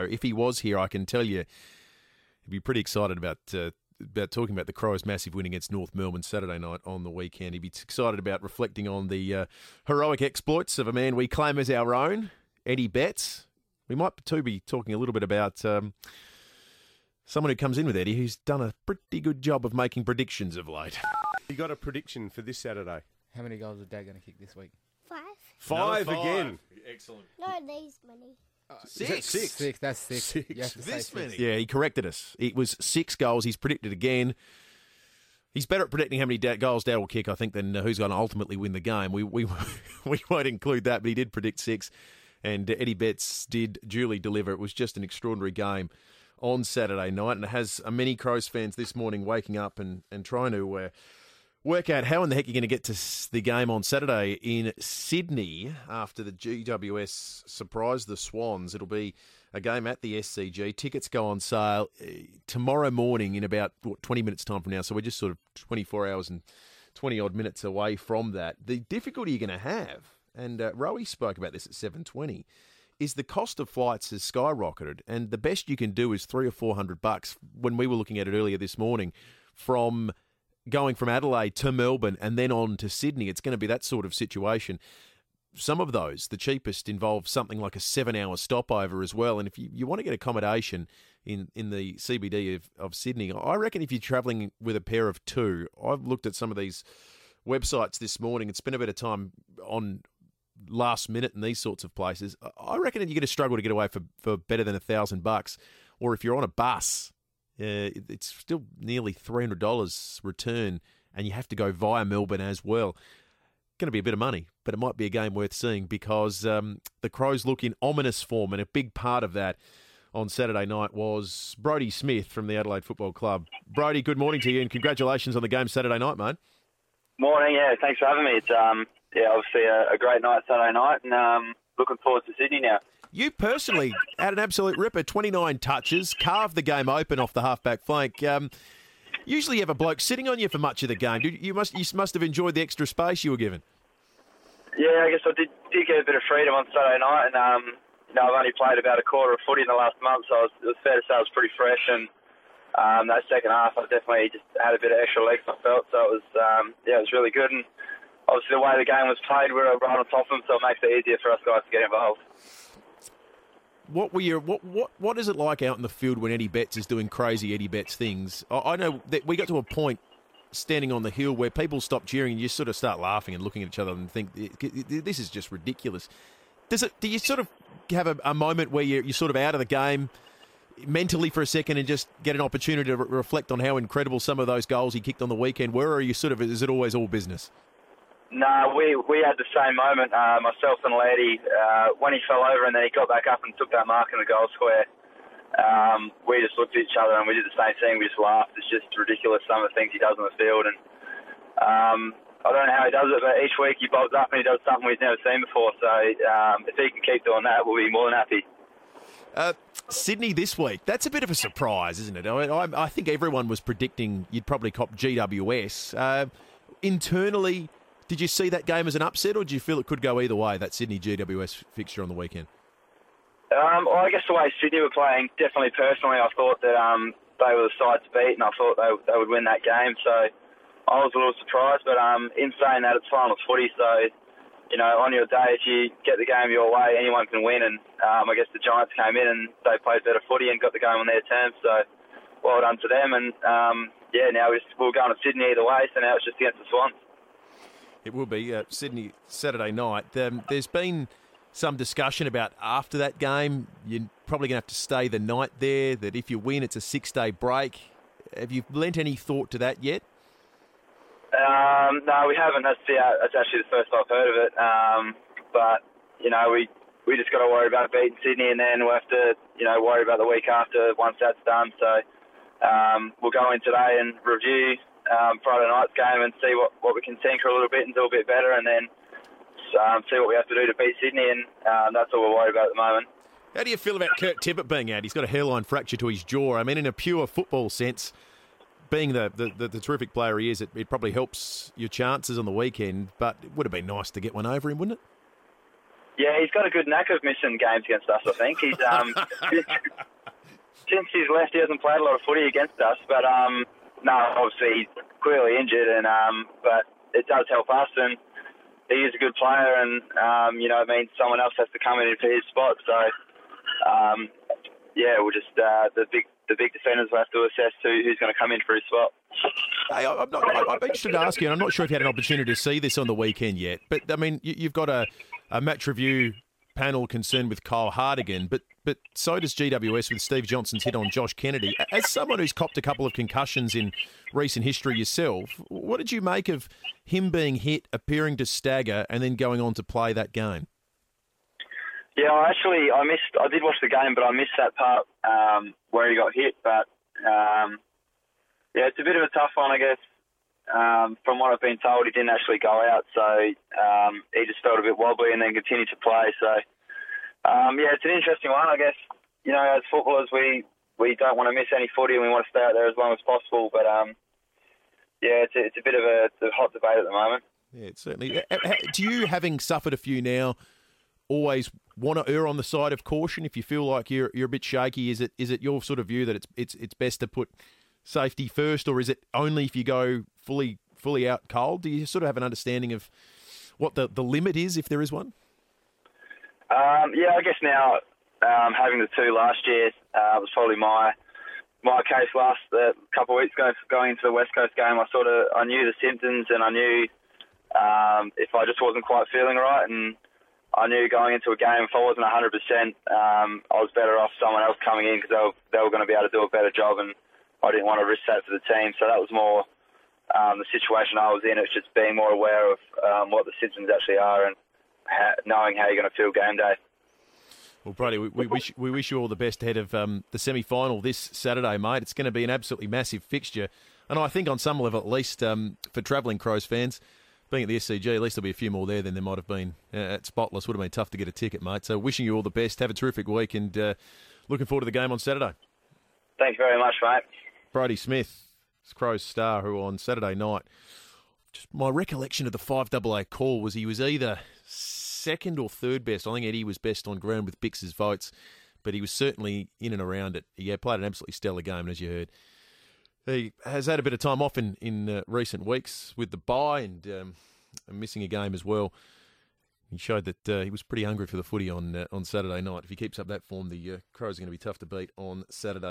If he was here, I can tell you he'd be pretty excited about talking about the Crows' massive win against North Melbourne Saturday night on the weekend. He'd be excited about reflecting on the heroic exploits of a man we claim as our own, Eddie Betts. We might too be talking a little bit about someone who comes in with Eddie who's done a pretty good job of making predictions of late. You got a prediction for this Saturday? How many goals is Dad going to kick this week? 5. Five again. Excellent. No, these many. Six. Six. That's six. Six. You have to say This six. many? Yeah, he corrected us. It was 6 goals. He's predicted again. He's better at predicting how many goals Dad will kick, I think, than who's going to ultimately win the game. We won't include that, but he did predict 6, and Eddie Betts did duly deliver. It was just an extraordinary game on Saturday night, and it has many Crows fans this morning waking up and trying to work out how in the heck you're going to get to the game on Saturday in Sydney after the GWS surprise the Swans. It'll be a game at the SCG. Tickets go on sale tomorrow morning in about 20 minutes time from now. So we're just sort of 24 hours and 20 odd minutes away from that. The difficulty you're going to have, and Rowie spoke about this at 7:20, is the cost of flights has skyrocketed, and the best you can do is $300 or $400. When we were looking at it earlier this morning, from going from Adelaide to Melbourne and then on to Sydney, it's going to be that sort of situation. Some of those, the cheapest, involve something like a 7-hour stopover as well. And if you want to get accommodation in the CBD of Sydney, I reckon if you're travelling with a pair of 2, I've looked at some of these websites this morning and spent a bit of time on last minute and these sorts of places. I reckon you're going to struggle to get away for better than $1,000. Or if you're on a bus, it's still nearly $300 return, and you have to go via Melbourne as well. Going to be a bit of money, but it might be a game worth seeing because the Crows look in ominous form, and a big part of that on Saturday night was Brodie Smith from the Adelaide Football Club. Brodie, good morning to you, and congratulations on the game Saturday night, mate. Morning, yeah, thanks for having me. It's obviously a great night Saturday night, and looking forward to Sydney now. You personally had an absolute ripper, 29 touches, carved the game open off the half-back flank. Usually you have a bloke sitting on you for much of the game. You must have enjoyed the extra space you were given. Yeah, I guess I did get a bit of freedom on Saturday night, and I've only played about a quarter of footy in the last month, so it was fair to say I was pretty fresh. And that second half, I definitely just had a bit of extra legs, I felt, so it was really good. And obviously the way the game was played, we were right on top of them, so it makes it easier for us guys to get involved. What is it like out in the field when Eddie Betts is doing crazy Eddie Betts things? I know that we got to a point standing on the hill where people stop cheering and you sort of start laughing and looking at each other and think, this is just ridiculous. Do you sort of have a moment where you're sort of out of the game mentally for a second and just get an opportunity to reflect on how incredible some of those goals he kicked on the weekend were, or are you sort of, is it always all business? No, we had the same moment, myself and Laddie, when he fell over and then he got back up and took that mark in the goal square. We just looked at each other and we did the same thing. We just laughed. It's just ridiculous, some of the things he does on the field. And I don't know how he does it, but each week he bobs up and he does something we've never seen before. So if he can keep doing that, we'll be more than happy. Sydney this week, that's a bit of a surprise, isn't it? I think everyone was predicting you'd probably cop GWS. Internally, did you see that game as an upset, or do you feel it could go either way, that Sydney GWS fixture on the weekend? Well, I guess the way Sydney were playing, definitely personally, I thought that they were the side to beat, and I thought they would win that game. So I was a little surprised, but in saying that, it's finals footy, so on your day, if you get the game your way, anyone can win. And I guess the Giants came in and they played better footy and got the game on their terms. So well done to them. And now we're going to Sydney either way, so now it's just against the Swans. It will be Sydney Saturday night. There's been some discussion about after that game, you're probably going to have to stay the night there, that if you win, it's a 6-day break. Have you lent any thought to that yet? No, we haven't. That's actually the first I've heard of it. But we just got to worry about beating Sydney, and then we'll have to worry about the week after once that's done. So we'll go in today and review Friday night's game and see what we can tinker a little bit and do a bit better, and then see what we have to do to beat Sydney, and that's all we're worried about at the moment. How do you feel about Kurt Tippett being out? He's got a hairline fracture to his jaw. I mean, in a pure football sense, being the terrific player he is, it probably helps your chances on the weekend, but it would have been nice to get one over him, wouldn't it? Yeah, he's got a good knack of missing games against us, I think. He's since he's left, he hasn't played a lot of footy against us. But, no, obviously he's clearly injured, and but it does help us, and he is a good player, and, it means someone else has to come in for his spot. So, we'll just the big defenders will have to assess who's going to come in for his spot. Hey, I'm interested to ask you, and I'm not sure if you had an opportunity to see this on the weekend yet, but, I mean, you've got a match review panel concerned with Kyle Hartigan, but so does GWS with Steve Johnson's hit on Josh Kennedy. As someone who's copped a couple of concussions in recent history yourself, what did you make of him being hit, appearing to stagger, and then going on to play that game? Yeah, I did watch the game, but I missed that part where he got hit. But, it's a bit of a tough one, I guess. From what I've been told, he didn't actually go out, so he just felt a bit wobbly and then continued to play. So, it's an interesting one, I guess. As footballers, we don't want to miss any footy and we want to stay out there as long as possible. But, it's a bit of a hot debate at the moment. Yeah, it's certainly. Do you, having suffered a few now, always want to err on the side of caution if you feel like you're a bit shaky? Is it your sort of view that it's best to put safety first, or is it only if you go fully out cold? Do you sort of have an understanding of what the limit is, if there is one? I guess now, having the two last year was probably my case last couple of weeks ago, going into the West Coast game. I knew the symptoms, and I knew if I just wasn't quite feeling right, and I knew going into a game, if I wasn't 100%, I was better off someone else coming in because they were going to be able to do a better job, and I didn't want to risk that for the team. So that was more the situation I was in. It's just being more aware of what the symptoms actually are and knowing how you're going to feel game day. Well, Brody, we wish you all the best ahead of the semi-final this Saturday, mate. It's going to be an absolutely massive fixture. And I think on some level, at least, for travelling Crows fans, being at the SCG, at least there'll be a few more there than there might have been at Spotless. Would have been tough to get a ticket, mate. So wishing you all the best. Have a terrific week, and looking forward to the game on Saturday. Thanks very much, mate. Brody Smith, Crows star, who on Saturday night, just my recollection of the 5AA call was he was either second or third best. I think Eddie was best on ground with Bix's votes, but he was certainly in and around it. He played an absolutely stellar game, and as you heard, he has had a bit of time off in recent weeks with the bye and missing a game as well. He showed that he was pretty hungry for the footy on Saturday night. If he keeps up that form, the Crows are going to be tough to beat on Saturday.